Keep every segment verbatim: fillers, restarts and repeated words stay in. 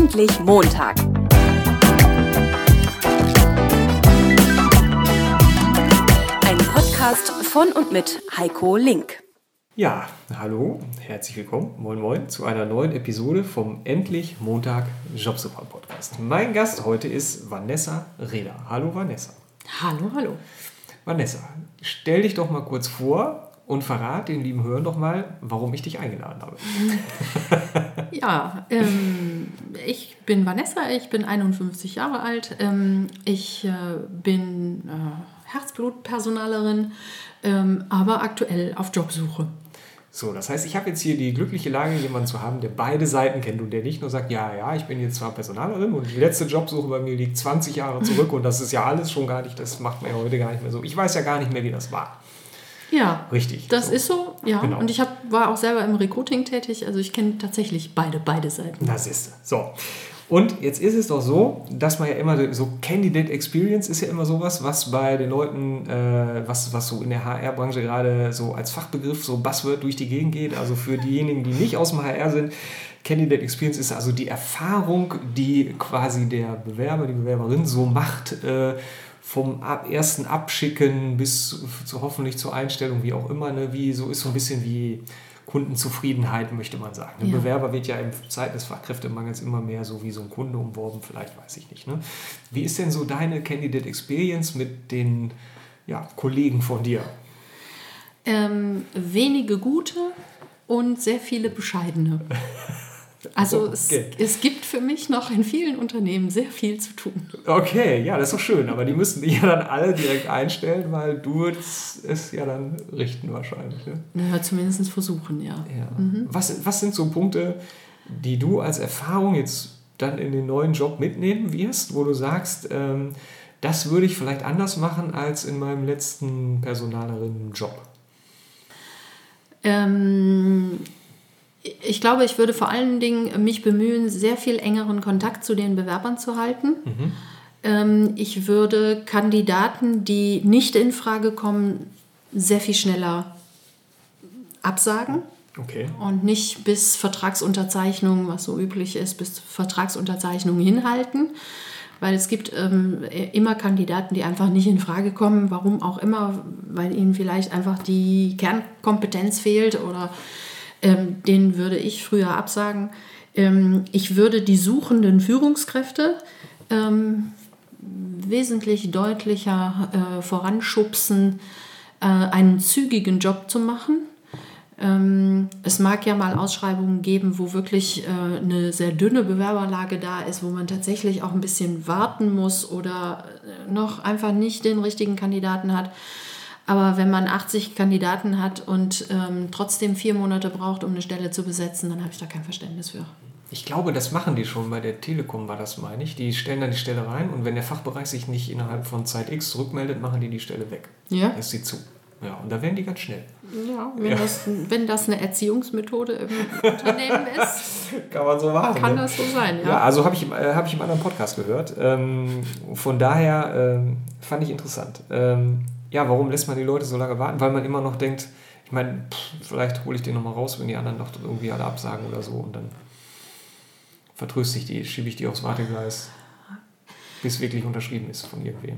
Endlich Montag. Ein Podcast von und mit Heiko Link. Ja, hallo, herzlich willkommen, moin moin, zu einer neuen Episode vom Endlich Montag Jobsuper Podcast. Mein Gast heute ist Vanessa Rehder. Hallo Vanessa. Hallo, hallo. Vanessa, stell dich doch mal kurz vor und verrat den lieben Hörern doch mal, warum ich dich eingeladen habe. Ja, ähm, ich bin Vanessa, ich bin einundfünfzig Jahre alt. Ähm, ich äh, bin äh, Herzblutpersonalerin, ähm, aber aktuell auf Jobsuche. So, das heißt, ich habe jetzt hier die glückliche Lage, jemanden zu haben, der beide Seiten kennt und der nicht nur sagt, ja, ja, ich bin jetzt zwar Personalerin und die letzte Jobsuche bei mir liegt zwanzig Jahre zurück und das ist ja alles schon gar nicht, das macht man ja heute gar nicht mehr so. Ich weiß ja gar nicht mehr, wie das war. Ja, richtig. Das so. ist so, ja. Genau. Und ich hab, war auch selber im Recruiting tätig, also ich kenne tatsächlich beide, beide Seiten. Das ist so. Und jetzt ist es doch so, dass man ja immer so Candidate Experience ist ja immer sowas, was bei den Leuten, äh, was, was so in der H R-Branche gerade so als Fachbegriff, so Buzzword durch die Gegend geht. Also für diejenigen, die nicht aus dem H R sind, Candidate Experience ist also die Erfahrung, die quasi der Bewerber, die Bewerberin so macht, äh, vom ersten Abschicken bis zu hoffentlich zur Einstellung, wie auch immer, ne? Wie so ist so ein bisschen wie Kundenzufriedenheit, möchte man sagen. Ein ja. Bewerber wird ja in Zeiten des Fachkräftemangels immer mehr so wie so ein Kunde umworben, vielleicht weiß ich nicht. Ne? Wie ist denn so deine Candidate Experience mit den ja, Kollegen von dir? Ähm, wenige gute und sehr viele bescheidene. Also okay. es, es gibt für mich noch in vielen Unternehmen sehr viel zu tun. Okay, ja, das ist doch schön. Aber die müssen die ja dann alle direkt einstellen, weil du es ja dann richten wahrscheinlich. Ne? Ja, zumindest versuchen, ja. ja. Mhm. Was, was sind so Punkte, die du als Erfahrung jetzt dann in den neuen Job mitnehmen wirst, wo du sagst, ähm, das würde ich vielleicht anders machen als in meinem letzten Personalerinnen-Job? Ähm... Ich glaube, ich würde vor allen Dingen mich bemühen, sehr viel engeren Kontakt zu den Bewerbern zu halten. Mhm. Ähm, ich würde Kandidaten, die nicht in Frage kommen, sehr viel schneller absagen. Okay. Und nicht bis Vertragsunterzeichnung, was so üblich ist, bis Vertragsunterzeichnung hinhalten. Weil es gibt ähm, immer Kandidaten, die einfach nicht in Frage kommen, warum auch immer, weil ihnen vielleicht einfach die Kernkompetenz fehlt oder Ähm, den würde ich früher absagen. Ähm, ich würde die suchenden Führungskräfte ähm, wesentlich deutlicher äh, voranschubsen, äh, einen zügigen Job zu machen. Ähm, es mag ja mal Ausschreibungen geben, wo wirklich äh, eine sehr dünne Bewerberlage da ist, wo man tatsächlich auch ein bisschen warten muss oder noch einfach nicht den richtigen Kandidaten hat. Aber wenn man achtzig Kandidaten hat und ähm, trotzdem vier Monate braucht, um eine Stelle zu besetzen, dann habe ich da kein Verständnis für. Ich glaube, das machen die schon bei der Telekom, war das, meine ich. Die stellen dann die Stelle rein und wenn der Fachbereich sich nicht innerhalb von Zeit X zurückmeldet, machen die die Stelle weg. Ja. Lässt sie zu. Ja, und da werden die ganz schnell. Ja, wenn, ja. Das, wenn das eine Erziehungsmethode im Unternehmen ist, kann man so machen. Kann ne? das so sein, ja. Ja, also habe ich, äh, hab ich im anderen Podcast gehört. Ähm, von daher ähm, fand ich interessant. Ähm, Ja, warum lässt man die Leute so lange warten? Weil man immer noch denkt, ich meine, vielleicht hole ich den nochmal raus, wenn die anderen noch irgendwie alle absagen oder so und dann vertröste ich die, schiebe ich die aufs Wartegleis, bis wirklich unterschrieben ist von irgendwem.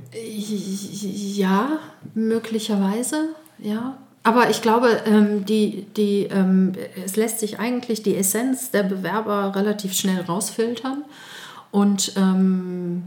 Ja, möglicherweise, ja. Aber ich glaube, ähm, die, die, ähm, es lässt sich eigentlich die Essenz der Bewerber relativ schnell rausfiltern und ähm,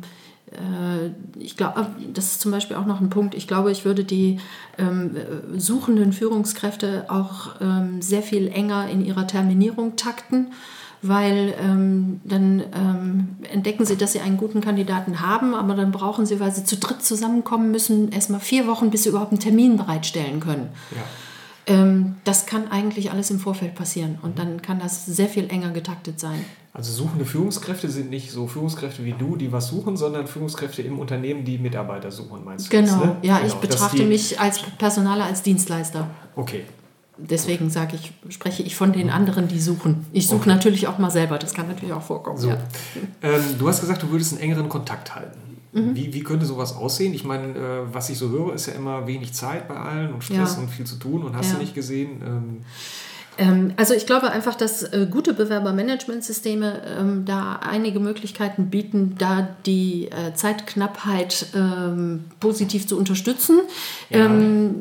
ich glaube, das ist zum Beispiel auch noch ein Punkt, ich glaube, ich würde die ähm, suchenden Führungskräfte auch ähm, sehr viel enger in ihrer Terminierung takten, weil ähm, dann ähm, entdecken sie, dass sie einen guten Kandidaten haben, aber dann brauchen sie, weil sie zu dritt zusammenkommen müssen, erstmal vier Wochen, bis sie überhaupt einen Termin bereitstellen können. Ja. Ähm, das kann eigentlich alles im Vorfeld passieren und dann kann das sehr viel enger getaktet sein. Also suchende Führungskräfte sind nicht so Führungskräfte wie du, die was suchen, sondern Führungskräfte im Unternehmen, die Mitarbeiter suchen, meinst du? Genau, das, ne? ja, genau. Ich betrachte die, mich als Personaler, als Dienstleister. Okay. Deswegen sage ich, spreche ich von den anderen, die suchen. Ich suche okay. natürlich auch mal selber, das kann natürlich auch vorkommen. So. Ja. Ähm, du hast gesagt, du würdest einen engeren Kontakt halten. Mhm. Wie, wie könnte sowas aussehen? Ich meine, äh, was ich so höre, ist ja immer wenig Zeit bei allen und Stress ja. und viel zu tun und hast ja. du nicht gesehen. Ähm, Also ich glaube einfach, dass äh, gute Bewerbermanagementsysteme ähm, da einige Möglichkeiten bieten, da die äh, Zeitknappheit ähm, positiv zu unterstützen. Ja. Ähm,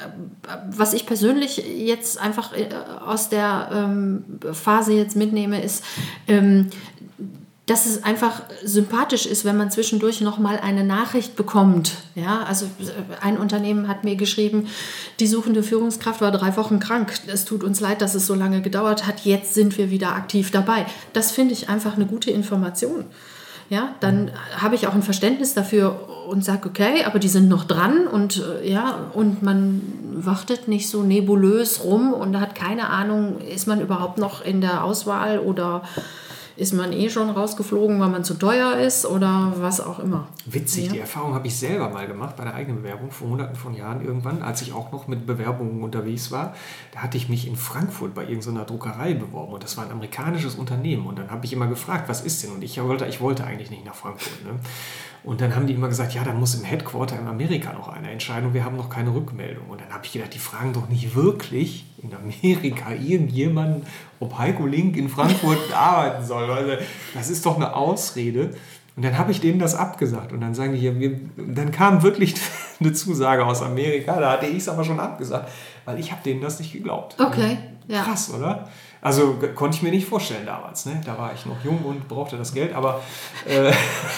was ich persönlich jetzt einfach äh, aus der ähm, Phase jetzt mitnehme, ist, ähm, dass es einfach sympathisch ist, wenn man zwischendurch nochmal eine Nachricht bekommt. Ja, also ein Unternehmen hat mir geschrieben, die suchende Führungskraft war drei Wochen krank. Es tut uns leid, dass es so lange gedauert hat. Jetzt sind wir wieder aktiv dabei. Das finde ich einfach eine gute Information. Ja, dann habe ich auch ein Verständnis dafür und sage, okay, aber die sind noch dran und ja, und man wartet nicht so nebulös rum und hat keine Ahnung, ist man überhaupt noch in der Auswahl oder ist man eh schon rausgeflogen, weil man zu teuer ist oder was auch immer. Witzig, ja. Die Erfahrung habe ich selber mal gemacht bei der eigenen Bewerbung vor hunderten von Jahren irgendwann, als ich auch noch mit Bewerbungen unterwegs war. Da hatte ich mich in Frankfurt bei irgendeiner Druckerei beworben und das war ein amerikanisches Unternehmen und dann habe ich immer gefragt, was ist denn? Und ich wollte, ich wollte eigentlich nicht nach Frankfurt. Ne? Und dann haben die immer gesagt, ja, da muss im Headquarter in Amerika noch eine Entscheidung, wir haben noch keine Rückmeldung. Und dann habe ich gedacht, die fragen doch nicht wirklich in Amerika irgendjemanden, ob Heiko Link in Frankfurt arbeiten soll. Also, das ist doch eine Ausrede. Und dann habe ich denen das abgesagt. Und dann sagen die, ja, wir, dann kam wirklich eine Zusage aus Amerika, da hatte ich es aber schon abgesagt, weil ich habe denen das nicht geglaubt. Okay, ja. Krass, oder? Also konnte ich mir nicht vorstellen damals. Ne? Da war ich noch jung und brauchte das Geld, aber... Äh,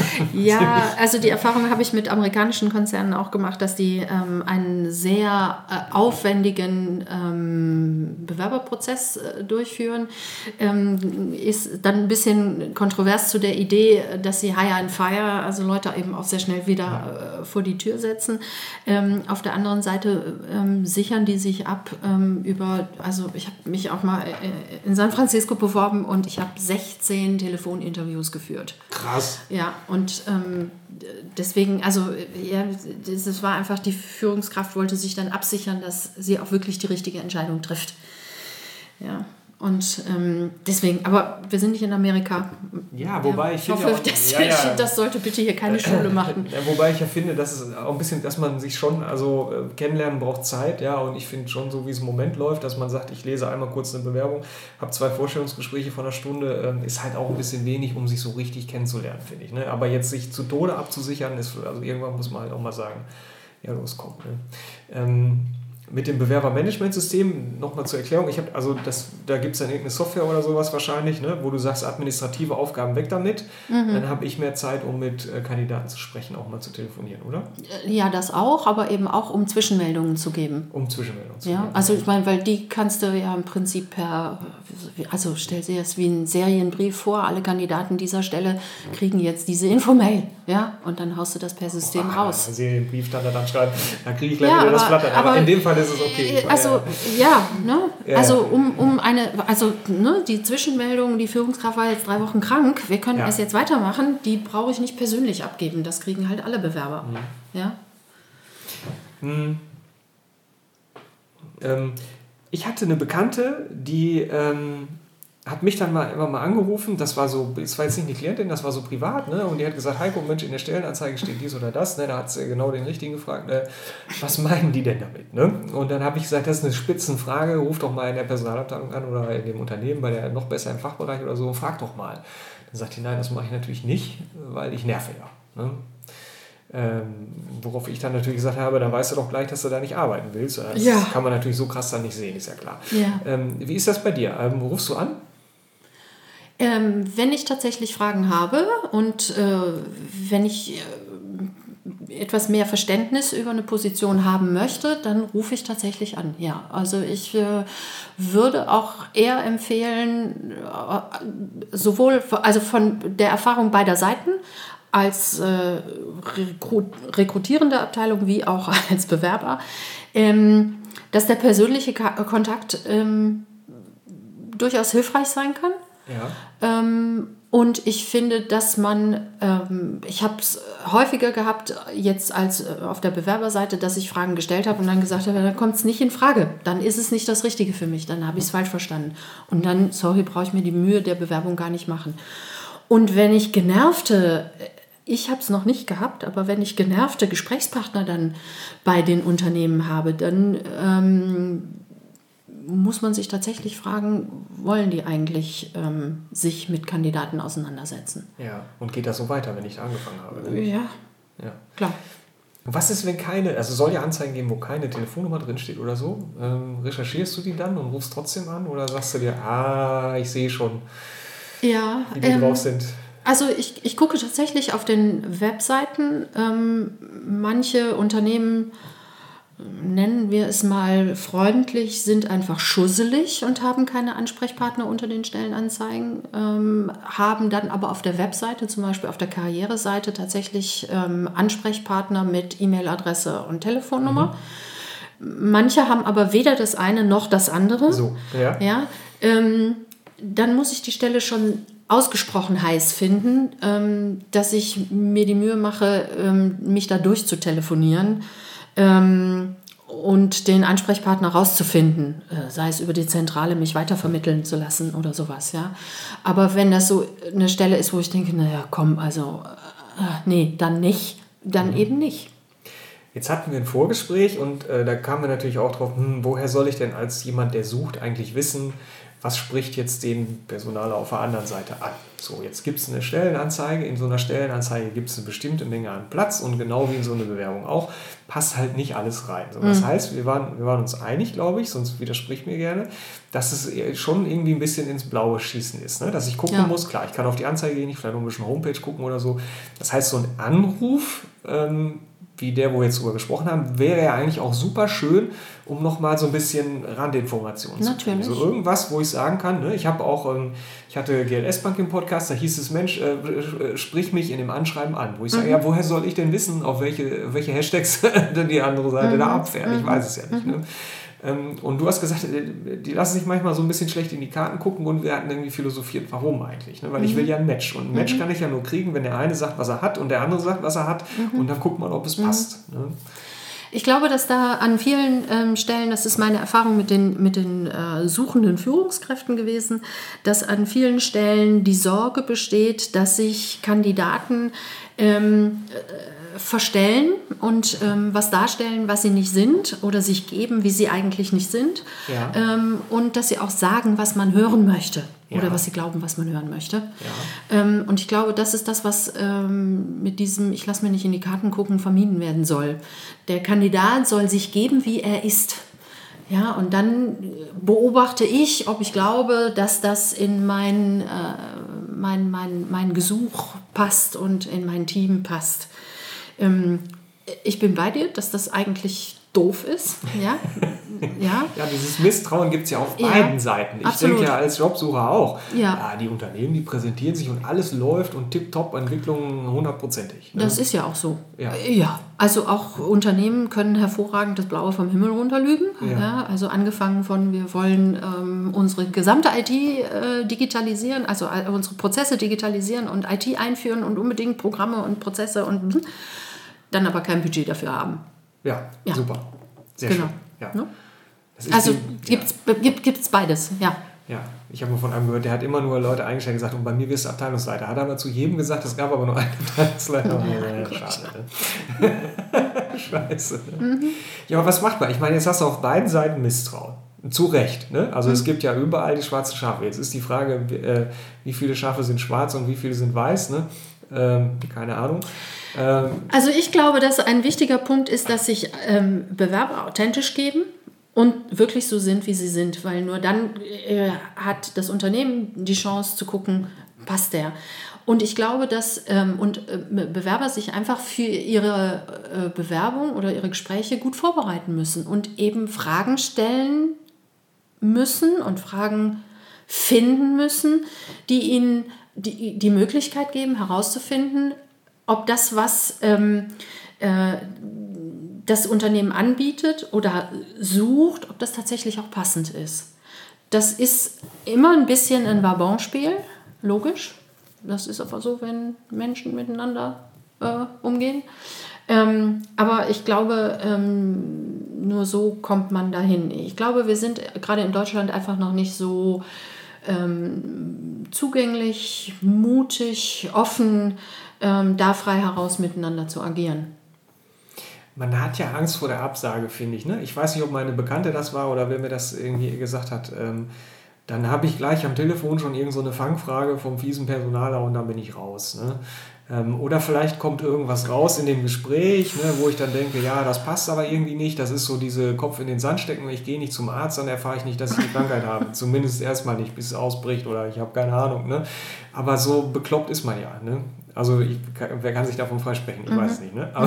ja, also die Erfahrung habe ich mit amerikanischen Konzernen auch gemacht, dass die ähm, einen sehr äh, aufwendigen ähm, Bewerberprozess äh, durchführen. Ähm, ist dann ein bisschen kontrovers zu der Idee, dass sie Hire and Fire, also Leute eben auch sehr schnell wieder äh, vor die Tür setzen. Ähm, auf der anderen Seite ähm, sichern die sich ab ähm, über... Also ich habe mich auch mal... Äh, in San Francisco beworben und ich habe sechzehn Telefoninterviews geführt. Krass. Ja, und ähm, deswegen, also ja, das war einfach, die Führungskraft wollte sich dann absichern, dass sie auch wirklich die richtige Entscheidung trifft. Ja. Und ähm, deswegen, aber wir sind nicht in Amerika. Ja, wobei ja, ich, ich finde hoffe, auch, das, ja, ja. das sollte bitte hier keine Schule machen. Ja, wobei ich ja finde, dass es auch ein bisschen, dass man sich schon, also äh, kennenlernen braucht Zeit, ja, und ich finde schon so, wie es im Moment läuft, dass man sagt, ich lese einmal kurz eine Bewerbung, habe zwei Vorstellungsgespräche von einer Stunde, ähm, ist halt auch ein bisschen wenig, um sich so richtig kennenzulernen, finde ich. Ne? Aber jetzt sich zu Tode abzusichern, ist, also irgendwann muss man halt auch mal sagen, ja, los, komm. Ne? Ähm, Mit dem Bewerbermanagementsystem, nochmal zur Erklärung, ich habe, also das, da gibt es dann irgendeine Software oder sowas wahrscheinlich, ne, wo du sagst, administrative Aufgaben weg damit, mhm. Dann habe ich mehr Zeit, um mit äh, Kandidaten zu sprechen, auch mal zu telefonieren, oder? Ja, das auch, aber eben auch, um Zwischenmeldungen zu geben. Um Zwischenmeldungen zu ja, geben. Also ich meine, weil die kannst du ja im Prinzip per, also stell dir das wie einen Serienbrief vor, alle Kandidaten dieser Stelle kriegen jetzt diese Infomail, ja, und dann haust du das per System Ach, raus. Einen Serienbrief dann, dann schreiben, dann kriege ich gleich ja, wieder aber, das Flattern, aber, aber in dem Fall ist es okay. Also ja, ne? Ja. Also um, um eine, also ne, die Zwischenmeldung, die Führungskraft war jetzt drei Wochen krank, wir können ja. es jetzt weitermachen, die brauche ich nicht persönlich abgeben, das kriegen halt alle Bewerber. Mhm. Ja. Hm. Ähm, ich hatte eine Bekannte, die ähm, hat mich dann mal immer mal angerufen, das war so, das war jetzt nicht eine Klientin, das war so privat, ne? Und die hat gesagt, Heiko, Mensch, in der Stellenanzeige steht dies oder das, ne? Da hat sie genau den Richtigen gefragt, ne? Was meinen die denn damit, ne? Und dann habe ich gesagt, das ist eine Spitzenfrage, ruf doch mal in der Personalabteilung an oder in dem Unternehmen, bei der noch besser im Fachbereich oder so, frag doch mal. Dann sagt die, nein, das mache ich natürlich nicht, weil ich nerve ja, ne? Ähm, worauf ich dann natürlich gesagt habe, dann weißt du doch gleich, dass du da nicht arbeiten willst. Das ja. kann man natürlich so krass dann nicht sehen, ist ja klar. Ja. Ähm, wie ist das bei dir? Ähm, rufst du an? Ähm, wenn ich tatsächlich Fragen habe und äh, wenn ich äh, etwas mehr Verständnis über eine Position haben möchte, dann rufe ich tatsächlich an. Ja, also ich äh, würde auch eher empfehlen, äh, sowohl also von der Erfahrung beider Seiten, als äh, rekrutierende Abteilung wie auch als Bewerber, ähm, dass der persönliche Ka- Kontakt ähm, durchaus hilfreich sein kann. Ja. Ähm, und ich finde, dass man, ähm, ich habe es häufiger gehabt, jetzt als äh, auf der Bewerberseite, dass ich Fragen gestellt habe und dann gesagt habe, dann kommt es nicht in Frage, dann ist es nicht das Richtige für mich, dann habe ich es falsch verstanden. Und dann, sorry, brauche ich mir die Mühe der Bewerbung gar nicht machen. Und wenn ich genervte, ich habe es noch nicht gehabt, aber wenn ich genervte Gesprächspartner dann bei den Unternehmen habe, dann ähm, muss muss man sich tatsächlich fragen, wollen die eigentlich ähm, sich mit Kandidaten auseinandersetzen? Ja, und geht das so weiter, wenn ich da angefangen habe? Ne? Ja, ja, klar. Was ist, wenn keine, also soll ja Anzeigen geben, wo keine Telefonnummer drinsteht oder so? Ähm, recherchierst du die dann und rufst trotzdem an oder sagst du dir, ah, ich sehe schon, ja, wie die ähm, drauf sind? Also ich, ich gucke tatsächlich auf den Webseiten. Ähm, manche Unternehmen, nennen wir es mal freundlich, sind einfach schusselig und haben keine Ansprechpartner unter den Stellenanzeigen, ähm, haben dann aber auf der Webseite, zum Beispiel auf der Karriereseite, tatsächlich ähm, Ansprechpartner mit E-Mail-Adresse und Telefonnummer. Mhm. Manche haben aber weder das eine noch das andere. So, ja. Ja, ähm, dann muss ich die Stelle schon ausgesprochen heiß finden, ähm, dass ich mir die Mühe mache, ähm, mich da durchzutelefonieren ähm, und den Ansprechpartner rauszufinden, äh, sei es über die Zentrale, mich weitervermitteln zu lassen oder sowas. Ja. Aber wenn das so eine Stelle ist, wo ich denke, naja, komm, also äh, nee, dann nicht, dann mhm. eben nicht. Jetzt hatten wir ein Vorgespräch und äh, da kamen wir natürlich auch drauf, hm, woher soll ich denn als jemand, der sucht, eigentlich wissen, was spricht jetzt den Personaler auf der anderen Seite an? So, jetzt gibt es eine Stellenanzeige. In so einer Stellenanzeige gibt es eine bestimmte Menge an Platz und genau wie in so einer Bewerbung auch, passt halt nicht alles rein. So, das mhm. heißt, wir waren, wir waren uns einig, glaube ich, sonst widerspricht mir gerne, dass es schon irgendwie ein bisschen ins Blaue schießen ist. Ne? Dass ich gucken ja. muss, klar, ich kann auf die Anzeige gehen, ich vielleicht noch ein bisschen Homepage gucken oder so. Das heißt, so ein Anruf, ähm, wie der, wo wir jetzt drüber gesprochen haben, wäre ja eigentlich auch super schön, um nochmal so ein bisschen Randinformationen zu kriegen. So irgendwas, wo ich sagen kann, ne, ich habe auch, ähm, ich hatte G L S Bank im Podcast, da hieß es, Mensch, äh, äh, sprich mich in dem Anschreiben an. Wo ich sage, mhm. ja, woher soll ich denn wissen, auf welche, welche Hashtags denn die andere Seite mhm. da abfährt? Ich weiß es ja nicht. Mhm. Ne? Und du hast gesagt, die lassen sich manchmal so ein bisschen schlecht in die Karten gucken und wir hatten irgendwie philosophiert, warum eigentlich? Ne? Weil mhm. ich will ja ein Match und ein Match mhm. kann ich ja nur kriegen, wenn der eine sagt, was er hat und der andere sagt, was er hat mhm. und dann guckt man, ob es mhm. passt. Ne? Ich glaube, dass da an vielen ähm, Stellen, das ist meine Erfahrung mit den, mit den äh, suchenden Führungskräften gewesen, dass an vielen Stellen die Sorge besteht, dass sich Kandidaten ähm, äh, verstellen und ähm, was darstellen, was sie nicht sind oder sich geben, wie sie eigentlich nicht sind ja. ähm, und dass sie auch sagen, was man hören möchte ja. oder was sie glauben, was man hören möchte. Ja. Ähm, und ich glaube, das ist das, was ähm, mit diesem ich lasse mir nicht in die Karten gucken vermieden werden soll. Der Kandidat soll sich geben, wie er ist. Ja, und dann beobachte ich, ob ich glaube, dass das in mein, äh, mein, mein, mein Gesuch passt und in mein Team passt. Ähm, ich bin bei dir, dass das eigentlich doof ist. Ja, ja. ja dieses Misstrauen gibt es ja auf beiden ja, Seiten. Ich denke ja als Jobsucher auch. Ja. ja, die Unternehmen, die präsentieren sich und alles läuft und tipptopp, Entwicklung hundertprozentig. Ne? Das ist ja auch so. Ja. ja, also auch Unternehmen können hervorragend das Blaue vom Himmel runterlügen. Ja. Ja, also angefangen von, wir wollen ähm, unsere gesamte I T äh, digitalisieren, also äh, unsere Prozesse digitalisieren und I T einführen und unbedingt Programme und Prozesse und dann aber kein Budget dafür haben. Ja, ja. super. Sehr genau. schön. Ja. No? Also gibt es ja. gibt, gibt's beides, ja. Ja, ich habe mal von einem gehört, der hat immer nur Leute eingestellt und gesagt, und bei mir wirst du Abteilungsleiter. Hat aber zu jedem gesagt, es gab aber nur einen Abteilungsleiter. Oh, schade. Ne? Scheiße. Mhm. Ja, aber was macht man? Ich meine, jetzt hast du auf beiden Seiten Misstrauen. Zu Recht. Ne? Also mhm. es gibt ja überall die schwarzen Schafe. Jetzt ist die Frage, äh, wie viele Schafe sind schwarz und wie viele sind weiß. Ne? Ähm, keine Ahnung. Ähm, also ich glaube, dass ein wichtiger Punkt ist, dass sich ähm, Bewerber authentisch geben und wirklich so sind, wie sie sind. Weil nur dann äh, hat das Unternehmen die Chance zu gucken, passt der. Und ich glaube, dass ähm, und, äh, Bewerber sich einfach für ihre äh, Bewerbung oder ihre Gespräche gut vorbereiten müssen und eben Fragen stellen müssen und Fragen finden müssen, die ihnen die, die Möglichkeit geben, herauszufinden, ob das, was ähm, äh, das Unternehmen anbietet oder sucht, ob das tatsächlich auch passend ist. Das ist immer ein bisschen ein Wabonspiel, logisch. Das ist aber so, wenn Menschen miteinander äh, umgehen. Ähm, aber ich glaube, ähm, nur so kommt man dahin. Ich glaube, wir sind gerade in Deutschland einfach noch nicht so ähm, zugänglich, mutig, offen, ähm, da frei heraus miteinander zu agieren. man hat ja Angst vor der Absage, finde ich. Ne? Ich weiß nicht, ob meine Bekannte das war oder wer mir das irgendwie gesagt hat. Ähm, dann habe ich gleich am Telefon schon irgend so eine Fangfrage vom fiesen Personaler und dann bin ich raus. Ne? Ähm, oder vielleicht kommt irgendwas raus in dem Gespräch, ne, wo ich dann denke, ja, das passt aber irgendwie nicht. Das ist so diese Kopf in den Sand stecken. Ich gehe nicht zum Arzt, dann erfahre ich nicht, dass ich die Krankheit habe. Zumindest erstmal nicht, bis es ausbricht oder ich habe keine Ahnung. Ne? Aber so bekloppt ist man ja. Ne? Also ich, wer kann sich davon freisprechen? Ich mhm. weiß es nicht. Ne? Aber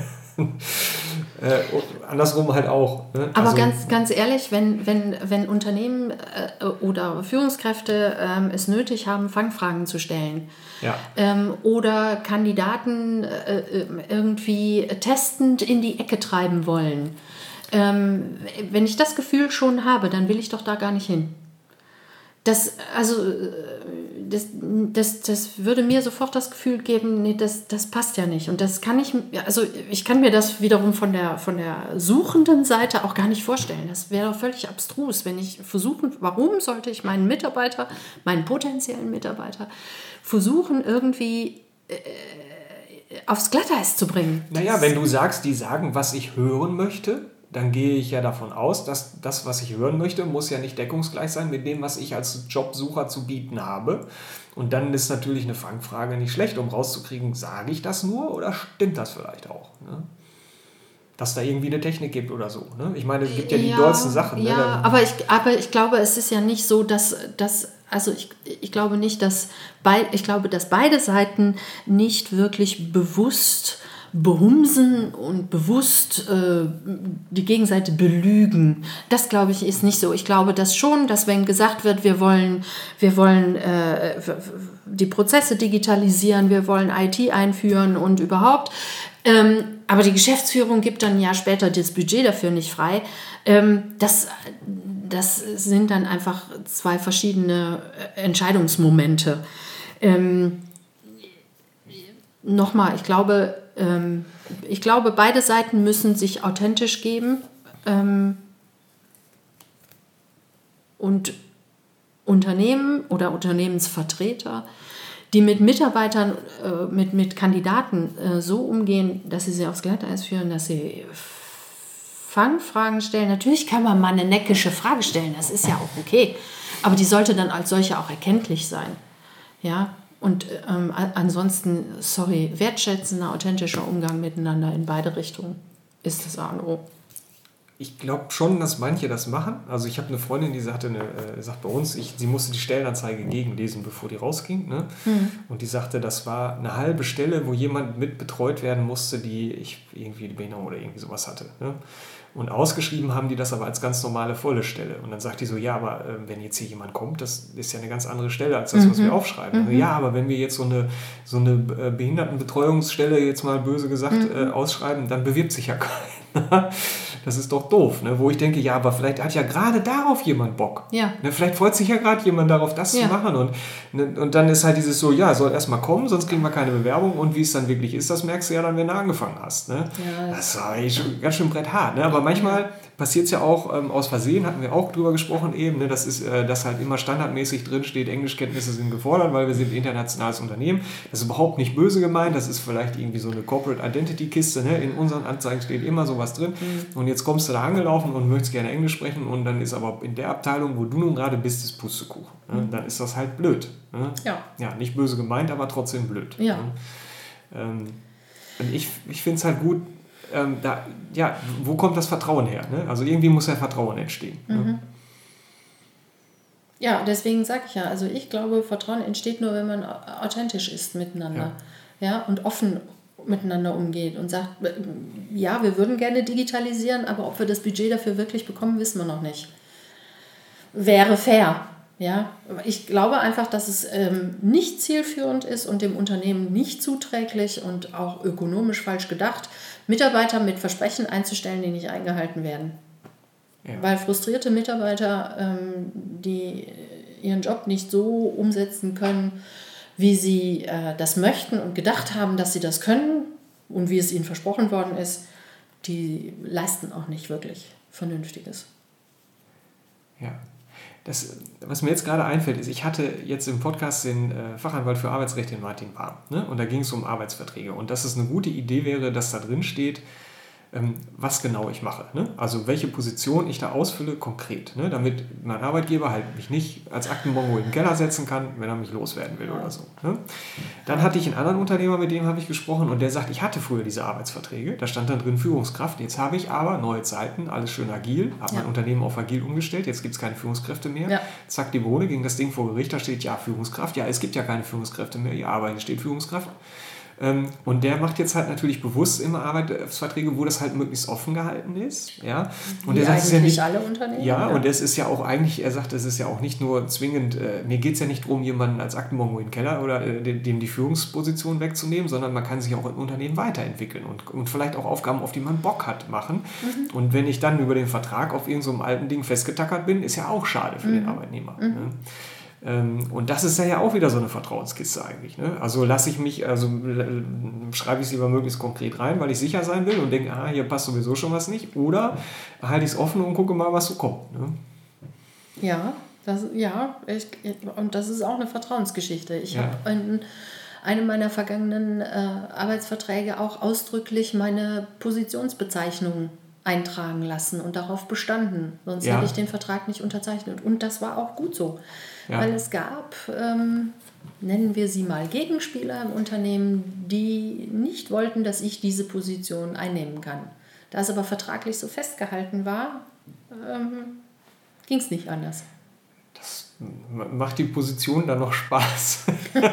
äh, andersrum halt auch. Ne? Aber also, ganz, ganz ehrlich, wenn, wenn, wenn Unternehmen äh, oder Führungskräfte ähm, es nötig haben, Fangfragen zu stellen ja. ähm, oder Kandidaten äh, irgendwie testend in die Ecke treiben wollen, ähm, wenn ich das Gefühl schon habe, dann will ich doch da gar nicht hin. Das, also, das, das, das würde mir sofort das Gefühl geben, nee, das, das passt ja nicht. Und das kann ich, also ich kann mir das wiederum von der, von der suchenden Seite auch gar nicht vorstellen. Das wäre doch völlig abstrus, wenn ich versuchen, warum sollte ich meinen Mitarbeiter, meinen potenziellen Mitarbeiter versuchen, irgendwie äh, aufs Glatteis zu bringen. Naja, wenn du sagst, die sagen, was ich hören möchte, dann gehe ich ja davon aus, dass das, was ich hören möchte, muss ja nicht deckungsgleich sein mit dem, was ich als Jobsucher zu bieten habe. Und dann ist natürlich eine Fangfrage nicht schlecht, um rauszukriegen, sage ich das nur oder stimmt das vielleicht auch? Ne? Dass da irgendwie eine Technik gibt oder so. Ne? Ich meine, es gibt ja die ja, dollsten Sachen. Ja, ne? aber, ich, aber ich glaube, es ist ja nicht so, dass, dass also ich, ich glaube nicht, dass bei, ich glaube, dass beide Seiten nicht wirklich bewusst behumsen und bewusst äh, die Gegenseite belügen. Das, glaube ich, ist nicht so. Ich glaube das schon, dass wenn gesagt wird, wir wollen, wir wollen äh, die Prozesse digitalisieren, wir wollen I T einführen und überhaupt, ähm, aber die Geschäftsführung gibt dann ein Jahr später das Budget dafür nicht frei. Ähm, das, das sind dann einfach zwei verschiedene Entscheidungsmomente. Ähm, Nochmal, ich glaube, ähm, ich glaube, beide Seiten müssen sich authentisch geben ähm, und Unternehmen oder Unternehmensvertreter, die mit Mitarbeitern, äh, mit, mit Kandidaten äh, so umgehen, dass sie sie aufs Glatteis führen, dass sie Fangfragen stellen. Natürlich kann man mal eine neckische Frage stellen, das ist ja auch okay, aber die sollte dann als solche auch erkenntlich sein. Ja. Und ähm, ansonsten, sorry, wertschätzender, authentischer Umgang miteinander in beide Richtungen ist das A und O. Ich glaube schon, dass manche das machen. Also ich habe eine Freundin, die hatte eine, äh, sagt bei uns, ich, sie musste die Stellenanzeige gegenlesen, bevor die rausging. Ne? Mhm. Und die sagte, das war eine halbe Stelle, wo jemand mit betreut werden musste, die ich irgendwie die Behinderung oder irgendwie sowas hatte. Ne? Und ausgeschrieben haben die das aber als ganz normale volle Stelle. Und dann sagt die so, ja, aber äh, wenn jetzt hier jemand kommt, das ist ja eine ganz andere Stelle als das, mhm. was wir aufschreiben. Mhm. Also, ja, aber wenn wir jetzt so eine, so eine Behindertenbetreuungsstelle, jetzt mal böse gesagt, mhm. äh, ausschreiben, dann bewirbt sich ja keiner. Das ist doch doof, ne? Wo ich denke, ja, aber vielleicht hat ja gerade darauf jemand Bock. Ja. Ne? Vielleicht freut sich ja gerade jemand darauf, das ja. zu machen. Und, ne? und dann ist halt dieses so, ja, soll erstmal kommen, sonst kriegen wir keine Bewerbung. Und wie es dann wirklich ist, das merkst du ja dann, wenn du angefangen hast. Ne? Ja. Das ist eigentlich schon ganz schön bretthart. Ne? Aber manchmal passiert es ja auch ähm, aus Versehen, hatten wir auch drüber gesprochen eben, ne? Das ist, äh, dass halt immer standardmäßig drin steht, Englischkenntnisse sind gefordert, weil wir sind ein internationales Unternehmen. Das ist überhaupt nicht böse gemeint, das ist vielleicht irgendwie so eine Corporate Identity Kiste. Ne? In unseren Anzeigen steht immer sowas drin. Mhm. Und jetzt kommst du da angelaufen und möchtest gerne Englisch sprechen und dann ist aber in der Abteilung, wo du nun gerade bist, das Pustekuchen. Ne? Mhm. Dann ist das halt blöd. Ne? Ja. Ja, nicht böse gemeint, aber trotzdem blöd. Ja. Ne? Ähm, und ich, ich finde es halt gut, ähm, da, ja, wo kommt das Vertrauen her? Ne? Also irgendwie muss ja Vertrauen entstehen. Mhm. Ne? Ja, deswegen sage ich ja, also ich glaube, Vertrauen entsteht nur, wenn man authentisch ist miteinander. Ja, ja und offen miteinander umgeht und sagt, ja, wir würden gerne digitalisieren, aber ob wir das Budget dafür wirklich bekommen, wissen wir noch nicht. Wäre fair. Ja, ich glaube einfach, dass es ähm, nicht zielführend ist und dem Unternehmen nicht zuträglich und auch ökonomisch falsch gedacht, Mitarbeiter mit Versprechen einzustellen, die nicht eingehalten werden. Ja. Weil frustrierte Mitarbeiter, ähm, die ihren Job nicht so umsetzen können, wie sie äh, das möchten und gedacht haben, dass sie das können und wie es ihnen versprochen worden ist, die leisten auch nicht wirklich Vernünftiges. Ja. Das, was mir jetzt gerade einfällt, ist, ich hatte jetzt im Podcast den äh, Fachanwalt für Arbeitsrecht, den Martin Bahr. Ne? Und da ging es um Arbeitsverträge. Und dass es eine gute Idee wäre, dass da drin steht, ähm, was genau ich mache. Ne? Also welche Position ich da ausfülle konkret, ne? Damit mein Arbeitgeber halt mich nicht als Aktenmongo in den Keller setzen kann, wenn er mich loswerden will oder so. Ne? Dann hatte ich einen anderen Unternehmer, mit dem habe ich gesprochen und der sagt, ich hatte früher diese Arbeitsverträge, da stand dann drin Führungskraft, jetzt habe ich aber neue Zeiten, alles schön agil, habe Ja. mein Unternehmen auf agil umgestellt, jetzt gibt es keine Führungskräfte mehr. Ja. Zack, die Bohne, ging das Ding vor Gericht, da steht ja Führungskraft, ja, es gibt ja keine Führungskräfte mehr, ja, aber hier steht Führungskraft. Und der macht jetzt halt natürlich bewusst immer Arbeitsverträge, wo das halt möglichst offen gehalten ist. Ja? Und Wie der sagt, es ist ja eigentlich nicht, alle Unternehmen. Ja, ja. und das ist ja auch eigentlich, er sagt, das ist ja auch nicht nur zwingend, äh, mir geht es ja nicht darum, jemanden als Aktenmongo in den Keller oder äh, dem, dem die Führungsposition wegzunehmen, sondern man kann sich auch im Unternehmen weiterentwickeln und, und vielleicht auch Aufgaben, auf die man Bock hat, machen. Mhm. Und wenn ich dann über den Vertrag auf irgendeinem so alten Ding festgetackert bin, ist ja auch schade für mhm. den Arbeitnehmer. Mhm. Ne? Und das ist ja auch wieder so eine Vertrauenskiste eigentlich. Ne? Also lasse ich mich, also schreibe ich es lieber möglichst konkret rein, weil ich sicher sein will und denke, ah, hier passt sowieso schon was nicht. Oder halte ich es offen und gucke mal, was so kommt. Ne? Ja, das, ja ich, und das ist auch eine Vertrauensgeschichte. Ich ja. habe in einem meiner vergangenen äh, Arbeitsverträge auch ausdrücklich meine Positionsbezeichnung eintragen lassen und darauf bestanden. Sonst ja. hätte ich den Vertrag nicht unterzeichnet. Und das war auch gut so. Ja. Weil es gab, ähm, nennen wir sie mal Gegenspieler im Unternehmen, die nicht wollten, dass ich diese Position einnehmen kann. Da es aber vertraglich so festgehalten war, ähm, ging es nicht anders. Das macht die Position dann noch Spaß.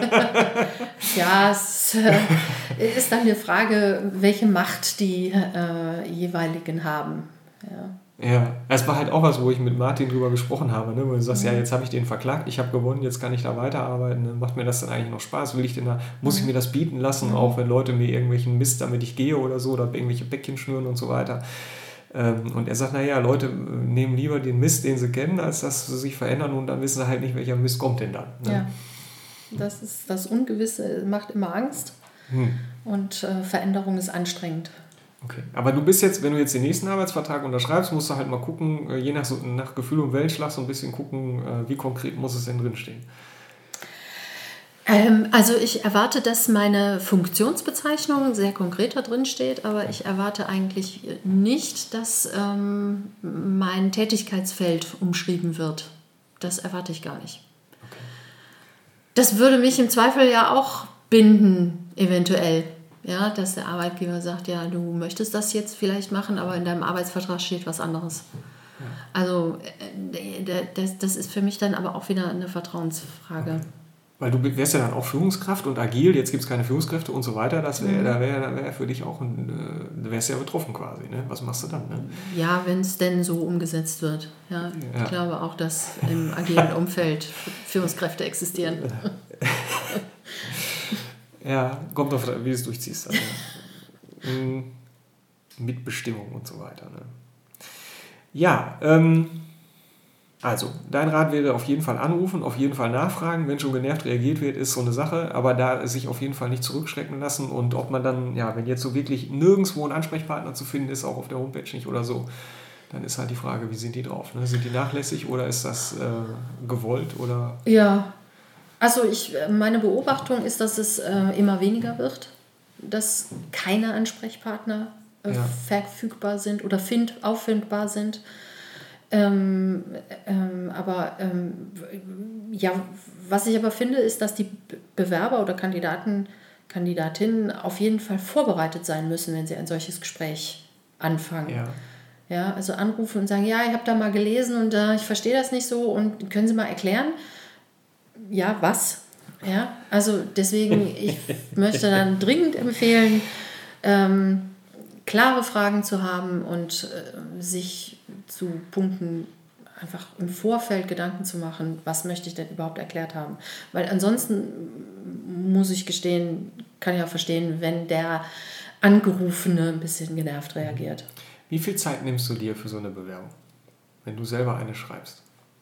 Ja, es äh, ist dann eine Frage, welche Macht die äh, jeweiligen haben. Ja. Ja, es war halt auch was, wo ich mit Martin drüber gesprochen habe, ne? Wo du sagst, mhm. ja, jetzt habe ich den verklagt, ich habe gewonnen, jetzt kann ich da weiterarbeiten, ne? Macht mir das dann eigentlich noch Spaß? Will ich denn da, muss mhm. ich mir das bieten lassen, mhm. auch wenn Leute mir irgendwelchen Mist, damit ich gehe oder so, oder irgendwelche Päckchen schnüren und so weiter. Ähm, und er sagt, naja, Leute nehmen lieber den Mist, den sie kennen, als dass sie sich verändern und dann wissen sie halt nicht, welcher Mist kommt denn dann. Ne? Ja, das ist das Ungewisse, macht immer Angst hm. und äh, Veränderung ist anstrengend. Okay, aber du bist jetzt, wenn du jetzt den nächsten Arbeitsvertrag unterschreibst, musst du halt mal gucken, je nach, so, nach Gefühl und Weltschlag so ein bisschen gucken, wie konkret muss es denn drinstehen? Ähm, also ich erwarte, dass meine Funktionsbezeichnung sehr konkret da drin steht, aber ich erwarte eigentlich nicht, dass ähm, mein Tätigkeitsfeld umschrieben wird. Das erwarte ich gar nicht. Okay. Das würde mich im Zweifel ja auch binden, eventuell. Ja, dass der Arbeitgeber sagt, ja, du möchtest das jetzt vielleicht machen, aber in deinem Arbeitsvertrag steht was anderes. Ja. Also das, das ist für mich dann aber auch wieder eine Vertrauensfrage. Okay. Weil du wärst ja dann auch Führungskraft und agil, jetzt gibt es keine Führungskräfte und so weiter, das wär, mhm. da wäre da wär für dich auch, ein, da wärst du ja betroffen quasi, ne? Was machst du dann? Ne? Ja, wenn es denn so umgesetzt wird. Ja, ja. Ich glaube auch, dass im agilen Umfeld Führungskräfte existieren. Ja, kommt auf, wie du es durchziehst. Also, Mitbestimmung und so weiter. Ne? Ja, ähm, also, dein Rat wäre auf jeden Fall anrufen, auf jeden Fall nachfragen. Wenn schon genervt reagiert wird, ist so eine Sache, aber da sich auf jeden Fall nicht zurückschrecken lassen und ob man dann, ja, wenn jetzt so wirklich nirgendwo ein Ansprechpartner zu finden ist, auch auf der Homepage nicht oder so, dann ist halt die Frage, wie sind die drauf? Ne? Sind die nachlässig oder ist das äh, gewollt? Oder? Ja. Also ich, meine Beobachtung ist, dass es äh, immer weniger wird, dass keine Ansprechpartner äh, ja. verfügbar sind oder find, auffindbar sind. Ähm, ähm, aber ähm, ja, was ich aber finde, ist, dass die Bewerber oder Kandidaten, Kandidatinnen auf jeden Fall vorbereitet sein müssen, wenn sie ein solches Gespräch anfangen. Ja. Ja, also anrufen und sagen, ja, ich habe da mal gelesen und äh, ich verstehe das nicht so und können Sie mal erklären? Ja, was? Ja, also deswegen, ich möchte dann dringend empfehlen, ähm, klare Fragen zu haben und äh, sich zu Punkten einfach im Vorfeld Gedanken zu machen, was möchte ich denn überhaupt erklärt haben. Weil ansonsten muss ich gestehen, kann ich auch verstehen, wenn der Angerufene ein bisschen genervt reagiert. Wie viel Zeit nimmst du dir für so eine Bewerbung, wenn du selber eine schreibst?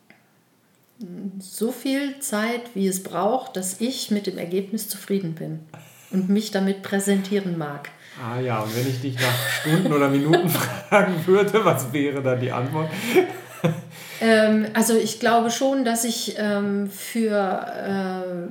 So viel Zeit, wie es braucht, dass ich mit dem Ergebnis zufrieden bin und mich damit präsentieren mag. Ah ja, und wenn ich dich nach Stunden oder Minuten fragen würde, was wäre dann die Antwort? ähm, also ich glaube schon, dass ich ähm, für, äh,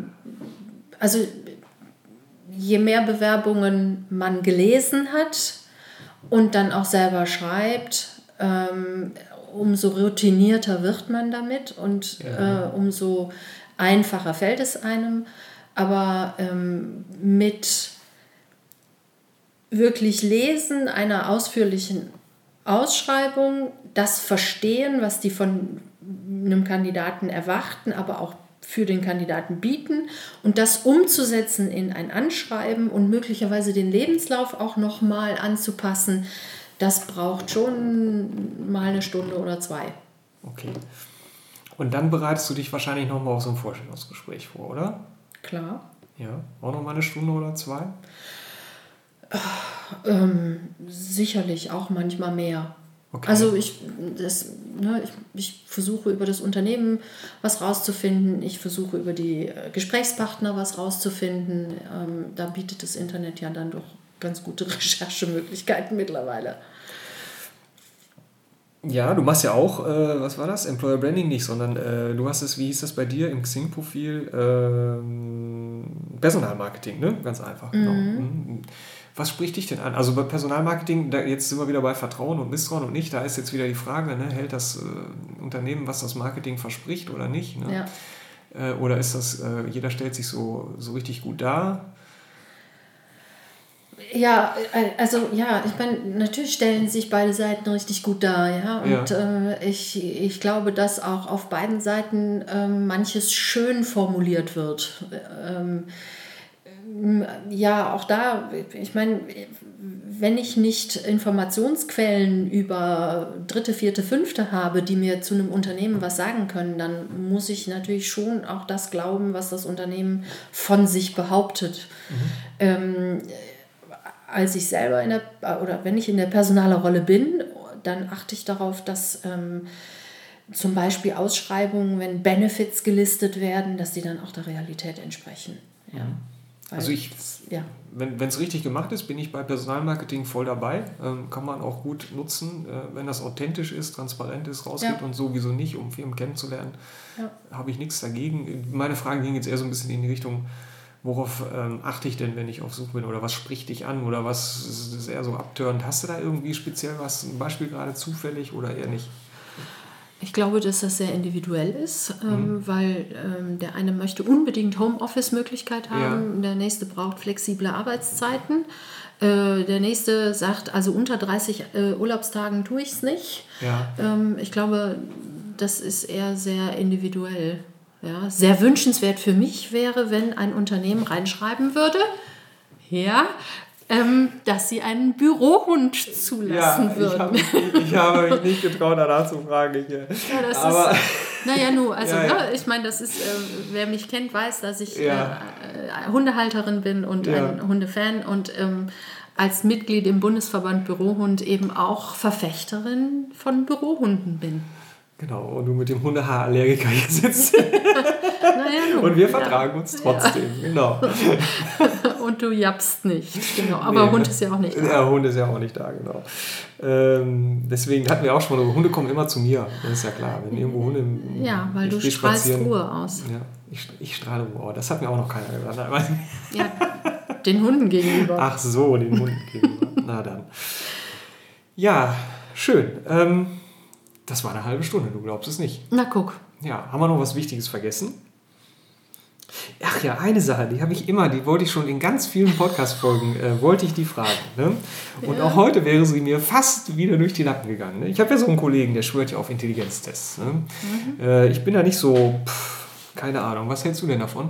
also je mehr Bewerbungen man gelesen hat und dann auch selber schreibt, ähm, umso routinierter wird man damit und ja. äh, umso einfacher fällt es einem. Aber ähm, mit wirklich Lesen einer ausführlichen Ausschreibung, das Verstehen, was die von einem Kandidaten erwarten, aber auch für den Kandidaten bieten und das umzusetzen in ein Anschreiben und möglicherweise den Lebenslauf auch nochmal anzupassen, das braucht schon mal eine Stunde oder zwei. Okay. Und dann bereitest du dich wahrscheinlich nochmal auf so ein Vorstellungsgespräch vor, oder? Klar. Ja, auch nochmal eine Stunde oder zwei? Ähm, sicherlich auch manchmal mehr. Okay. Also ich, das, ne, ich, ich versuche über das Unternehmen was rauszufinden, ich versuche über die Gesprächspartner was rauszufinden. Ähm, da bietet das Internet ja dann doch ganz gute Recherchemöglichkeiten mittlerweile. Ja, du machst ja auch, äh, was war das? Employer Branding nicht, sondern äh, du hast es, wie hieß das bei dir im Xing-Profil? Äh, Personalmarketing, ne? Ganz einfach. Mhm. Genau. Mhm. Was spricht dich denn an? Also bei Personalmarketing, da jetzt sind wir wieder bei Vertrauen und Misstrauen und nicht, da ist jetzt wieder die Frage, ne, hält das äh, Unternehmen, was das Marketing verspricht oder nicht? Ne? Ja. Äh, oder ist das, äh, jeder stellt sich so, so richtig gut dar? Ja, also ja, ich meine, natürlich stellen sich beide Seiten richtig gut dar, ja. Und ja. Äh, ich, ich glaube, dass auch auf beiden Seiten äh, manches schön formuliert wird. Ähm, ja, auch da, ich meine, wenn ich nicht Informationsquellen über dritte, vierte, fünfte habe, die mir zu einem Unternehmen was sagen können, dann muss ich natürlich schon auch das glauben, was das Unternehmen von sich behauptet. Mhm. Ähm, als ich selber in der, oder wenn ich in der Personalerrolle bin, dann achte ich darauf, dass ähm, zum Beispiel Ausschreibungen, wenn Benefits gelistet werden, dass die dann auch der Realität entsprechen. Ja. Mhm. Also ich, ja. wenn es richtig gemacht ist, bin ich bei Personalmarketing voll dabei. Ähm, kann man auch gut nutzen, äh, wenn das authentisch ist, transparent ist, rausgeht ja. und sowieso nicht, um Firmen kennenzulernen, ja. habe ich nichts dagegen. Meine Frage ging jetzt eher so ein bisschen in die Richtung, worauf ähm, achte ich denn, wenn ich auf Suche bin? Oder was spricht dich an? Oder was ist eher so abtörend? Hast du da irgendwie speziell was, ein Beispiel gerade zufällig oder eher nicht? Ich glaube, dass das sehr individuell ist, ähm, mhm. weil ähm, der eine möchte unbedingt Homeoffice-Möglichkeit haben, ja. der nächste braucht flexible Arbeitszeiten, äh, der nächste sagt, also unter dreißig äh, Urlaubstagen tue ich es nicht. Ja. Ähm, ich glaube, das ist eher sehr individuell. Ja. Sehr wünschenswert für mich wäre, wenn ein Unternehmen reinschreiben würde, ja, Ähm, dass sie einen Bürohund zulassen ja, würden. Ich habe, ich habe mich nicht getraut, danach zu fragen. Ja, das aber ist, naja, nur, also, ja, ja. Ne, ich meine, das ist, äh, wer mich kennt, weiß, dass ich ja. äh, Hundehalterin bin und ja. ein Hundefan und ähm, als Mitglied im Bundesverband Bürohund eben auch Verfechterin von Bürohunden bin. Genau, und du mit dem Hundehaarallergiker hier sitzt. Naja, und wir vertragen ja. uns trotzdem, ja. genau. Und du jappst nicht, genau. Aber nee, Hund ist ja auch nicht da. Ja, Hund ist ja auch nicht da, genau. Ähm, deswegen hatten wir auch schon mal, Hunde kommen immer zu mir, das ist ja klar. Wenn irgendwo Hunde im, ja, weil du strahlst Ruhe aus. Ja, ich, ich strahle Ruhe aus. Das hat mir auch noch keiner gesagt. Ja, den Hunden gegenüber. Ach so, den Hunden gegenüber. Na dann. Ja, schön. Ähm, das war eine halbe Stunde, du glaubst es nicht. Na guck. Ja, haben wir noch was Wichtiges vergessen? Ach ja, eine Sache, die habe ich immer, die wollte ich schon in ganz vielen Podcast-Folgen, äh, wollte ich die fragen. Ne? Und ja. auch heute wäre sie mir fast wieder durch die Lappen gegangen. Ne? Ich habe ja so einen Kollegen, der schwört ja auf Intelligenztests. Ne? Mhm. Äh, ich bin da nicht so, pff, keine Ahnung, was hältst du denn davon?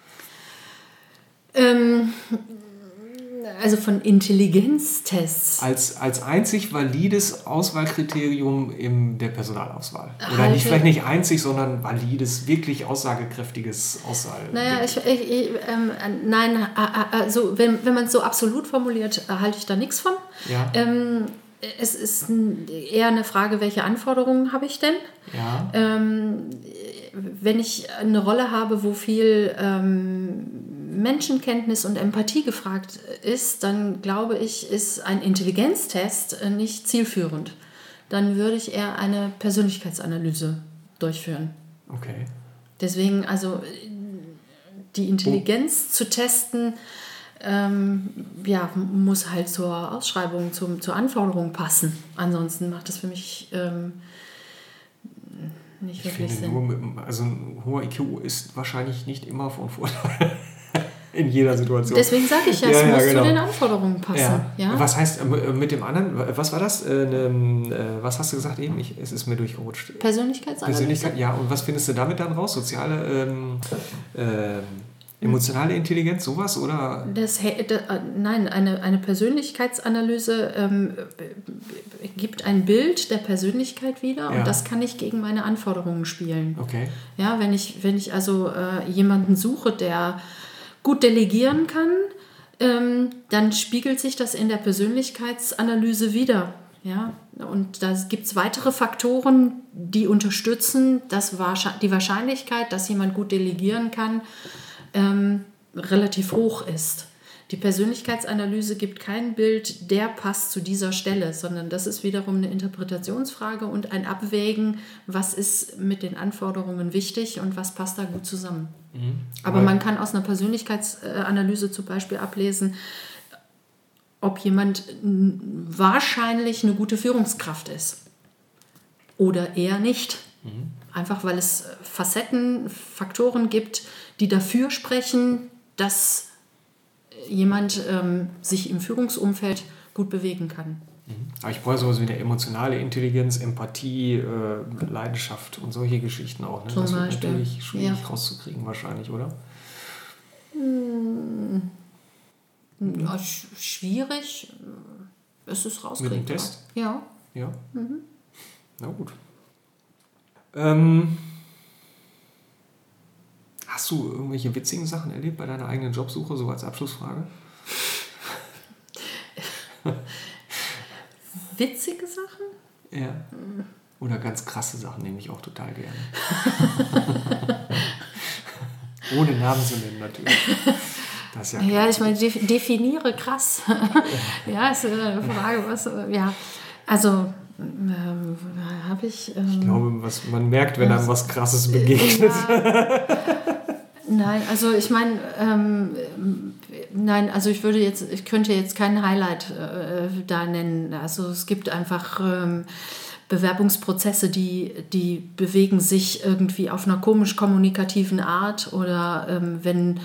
Ähm... Also von Intelligenztests. Als, als einzig valides Auswahlkriterium in der Personalauswahl. Oder nicht, vielleicht nicht einzig, sondern valides, wirklich aussagekräftiges Auswahl. Naja, ich, ich, ich, ähm, nein, also wenn, wenn man es so absolut formuliert, halte ich da nichts von. Ja. Ähm, es ist eher eine Frage, welche Anforderungen habe ich denn? Ja. Ähm, wenn ich eine Rolle habe, wo viel ähm, Menschenkenntnis und Empathie gefragt ist, dann glaube ich, ist ein Intelligenztest nicht zielführend. Dann würde ich eher eine Persönlichkeitsanalyse durchführen. Okay. Deswegen, also die Intelligenz oh. zu testen, ähm, ja, muss halt zur Ausschreibung, zum, zur Anforderung passen. Ansonsten macht das für mich ähm, nicht ich wirklich finde Sinn. nur mit, also ein hoher I Q ist wahrscheinlich nicht immer von Vorteil. In jeder Situation. Deswegen sage ich ja, ja, es ja, muss genau. zu den Anforderungen passen. Ja. Ja? Was heißt äh, mit dem anderen, was war das? Äh, ne, was hast du gesagt eben? Ich, es ist mir durchgerutscht. Persönlichkeitsanalyse. Persönlichkeit, ja. Und was findest du damit dann raus? Soziale, ähm, äh, emotionale Intelligenz, sowas? Oder? Das, das, nein, eine, eine Persönlichkeitsanalyse ähm, gibt ein Bild der Persönlichkeit wieder, ja. Und das kann ich gegen meine Anforderungen spielen. Okay. Ja, wenn ich, wenn ich also äh, jemanden suche, der gut delegieren kann, ähm, dann spiegelt sich das in der Persönlichkeitsanalyse wieder. Ja? Und da gibt es weitere Faktoren, die unterstützen, dass die Wahrscheinlichkeit, dass jemand gut delegieren kann, ähm, relativ hoch ist. Die Persönlichkeitsanalyse gibt kein Bild, der passt zu dieser Stelle, sondern das ist wiederum eine Interpretationsfrage und ein Abwägen, was ist mit den Anforderungen wichtig und was passt da gut zusammen. Mhm. Aber man kann aus einer Persönlichkeitsanalyse zum Beispiel ablesen, ob jemand wahrscheinlich eine gute Führungskraft ist oder eher nicht. Mhm. Einfach weil es Facetten, Faktoren gibt, die dafür sprechen, dass jemand ähm, sich im Führungsumfeld gut bewegen kann. Aber ich brauche sowas wie eine emotionale Intelligenz, Empathie, äh, Leidenschaft und solche Geschichten auch. Ne? Zum Das wird Beispiel. natürlich schwierig ja. rauszukriegen wahrscheinlich, oder? Hm. Ja, sch- schwierig. Es ist rauskriegen. Mit dem Test? Ja. Ja. Mhm. Na gut. Ähm, hast du irgendwelche witzigen Sachen erlebt bei deiner eigenen Jobsuche, so als Abschlussfrage? Witzige Sachen? Ja. Oder ganz krasse Sachen nehme ich auch total gerne. Ohne Namen zu nennen natürlich. Das ist ja, ja, ich meine, definiere krass. Ja, ist eine Frage, was, ja. Also, ähm, habe ich... Ähm, ich glaube, was man merkt, wenn einem was Krasses begegnet. Ja. Nein, also ich meine, ähm, nein, also ich würde jetzt, ich könnte jetzt kein Highlight äh, da nennen. Also es gibt einfach ähm, Bewerbungsprozesse, die, die bewegen sich irgendwie auf einer komisch-kommunikativen Art oder ähm, wenn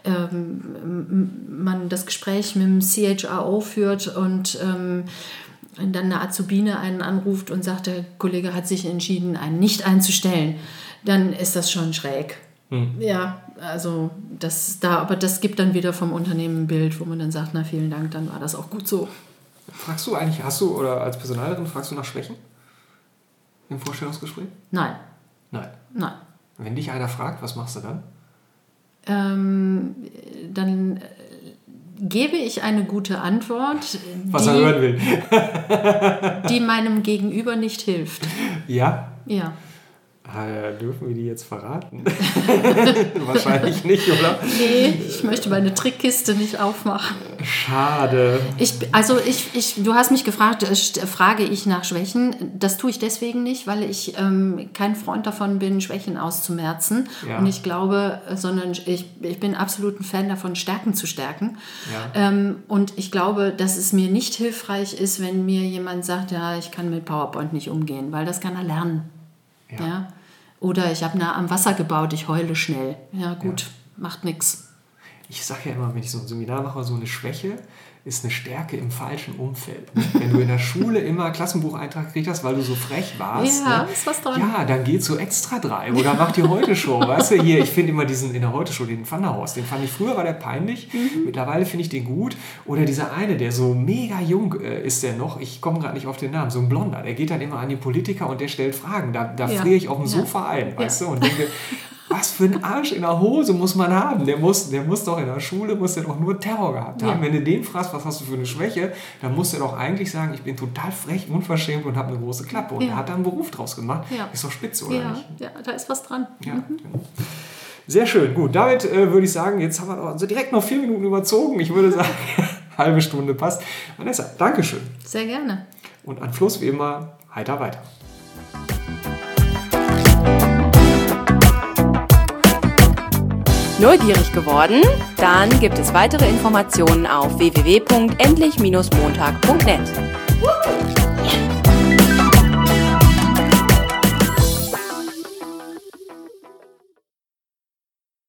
ähm, man das Gespräch mit dem C H R O führt und ähm, dann eine Azubine einen anruft und sagt, der Kollege hat sich entschieden, einen nicht einzustellen, dann ist das schon schräg. Hm. Ja, also das da, aber das gibt dann wieder vom Unternehmen ein Bild, wo man dann sagt, na vielen Dank, dann war das auch gut so. Fragst du eigentlich, hast du oder als Personalerin fragst du nach Schwächen im Vorstellungsgespräch? Nein. Nein. Nein. Wenn dich einer fragt, was machst du dann? Ähm, dann gebe ich eine gute Antwort, was die, er hören will. die meinem Gegenüber nicht hilft. Ja? Ja. Äh, dürfen wir die jetzt verraten? Wahrscheinlich nicht, oder? Nee, ich möchte meine Trickkiste nicht aufmachen. Schade. Ich, also ich, ich, du hast mich gefragt, frage ich nach Schwächen. Das tue ich deswegen nicht, weil ich ähm, kein Freund davon bin, Schwächen auszumerzen. Ja. Und ich glaube, sondern ich, ich bin absolut ein Fan davon, Stärken zu stärken. Ja. Ähm, und ich glaube, dass es mir nicht hilfreich ist, wenn mir jemand sagt, ja, ich kann mit PowerPoint nicht umgehen, weil das kann er lernen. Ja. Ja? Oder ich habe nah am Wasser gebaut, ich heule schnell. Ja gut, ja. Macht nichts. Ich sage ja immer, wenn ich so ein Seminar mache, so eine Schwäche ist eine Stärke im falschen Umfeld. Wenn du in der Schule immer Klassenbucheintrag gekriegt hast, weil du so frech warst, ja, ne? Ist was dran. Ja, dann geh zu Extra drei oder mach die Heute-Show. Weißt du, hier, ich finde immer diesen in der Heute-Show, den Vanderhorst, den fand ich früher, war der peinlich, mhm. Mittlerweile finde ich den gut. Oder dieser eine, der so mega jung äh, ist der noch, ich komme gerade nicht auf den Namen, so ein Blonder, der geht dann immer an die Politiker und der stellt Fragen. Da, da ja. friere ich auf dem ja. Sofa ein, weißt ja. du, und denke, was für ein Arsch in der Hose muss man haben? Der muss, der muss doch in der Schule, muss der doch nur Terror gehabt haben. Ja. Wenn du den fragst, was hast du für eine Schwäche, dann muss er doch eigentlich sagen, ich bin total frech, unverschämt und habe eine große Klappe. Und ja. er hat da einen Beruf draus gemacht. Ja. Ist doch spitze, oder ja. nicht? Ja, da ist was dran. Ja, mhm. genau. Sehr schön. Gut, damit äh, würde ich sagen, jetzt haben wir also direkt noch vier Minuten überzogen. Ich würde sagen, halbe Stunde passt. Vanessa, Dankeschön. Sehr gerne. Und an Fluss wie immer, heiter weiter. Neugierig geworden? Dann gibt es weitere Informationen auf w w w punkt endlich Bindestrich montag punkt net.